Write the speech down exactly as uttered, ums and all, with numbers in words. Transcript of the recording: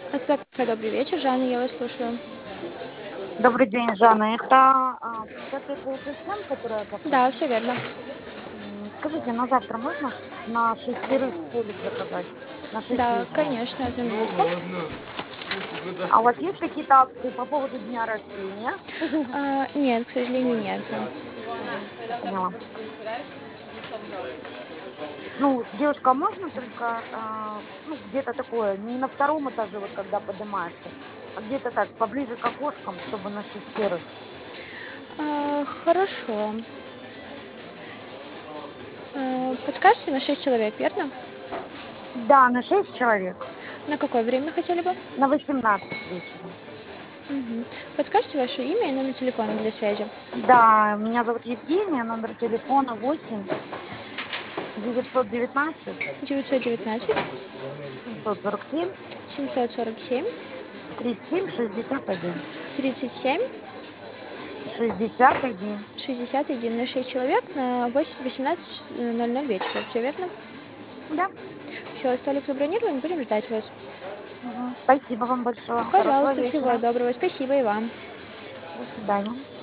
Отзывка "Добрый вечер", Жанна, я вас слушаю. Добрый день, Жанна. Это а, пятый пол шестьдесят, которая запрос? Да, все верно. М, Скажите, на завтра можно на шестерых столик заказать? На шесть Да, вечера. конечно, одну минутку. А у вас есть какие-то акции по поводу дня рождения? А, нет, к сожалению, нет. Мгм, я поняла. Ну, девушка, а можно только, а, ну, где-то такое, не на втором этаже, вот когда поднимаешься, а где-то так, поближе к окошкам, чтобы на шестерых. А, хорошо. А, подскажете, на шесть человек, верно? Да, на шесть человек. На какое время хотели бы? На восемнадцать вечера. Мгм. Подскажете ваше имя и номер телефона для связи? Да, меня зовут Евгения, номер телефона восемь девятьсот девятнадцать девятьсот девятнадцать семьсот сорок семь семьсот сорок семь тридцать семь шестьдесят один. тридцать семь шестьдесят один. шестьдесят один на шесть человек на восемь восемнадцать ноль ноль вечера. Все верно? Да. Все, столик забронирован, будем ждать вас. Мгм. Спасибо вам большое. Хорошего Пожалуйста, всего вечера. доброго. Спасибо и вам. До свидания.